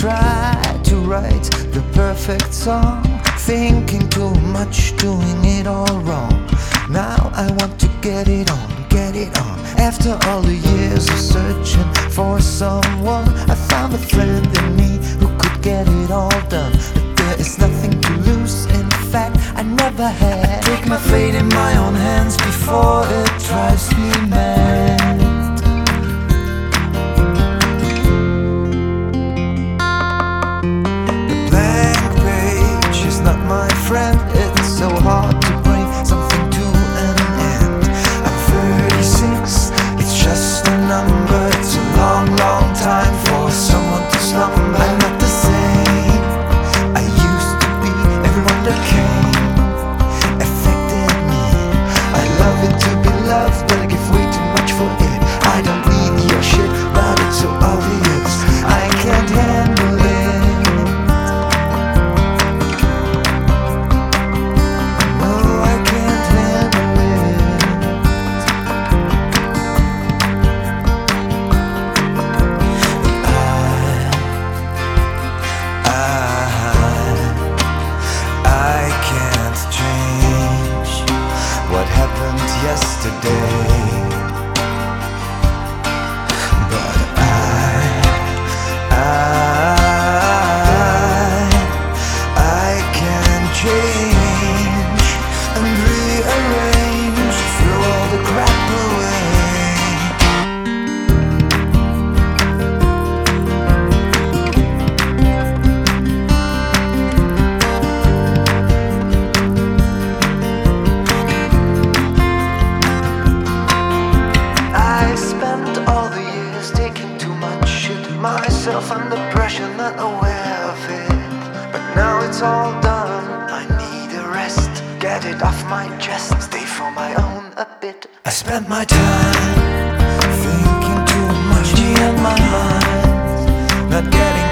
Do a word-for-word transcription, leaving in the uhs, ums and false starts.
try to write the perfect song, thinking too much, doing it all wrong. Now I want to get it on, get it on. After all the years of searching for someone, I found a friend in me who could get it all done. But there is nothing to lose, in fact I never had. I take my fate in my own hands before it drives me mad. It's so hard to bring something to an end. I'm thirty-six, it's just a number. It's a long, long time for someone to slumber. I'm not the same I used to be. Everyone that came affected me. I love it to be loved, but I give way too much for it. I don't need your shit, but it's so obvious I can't handle it. What happened yesterday? But I, I, I can change and rearrange, throw all the crap away. Myself under pressure, not aware of it. But now it's all done, I need a rest. Get it off my chest, stay for my own a bit. I spent my time thinking too much in my mind, not getting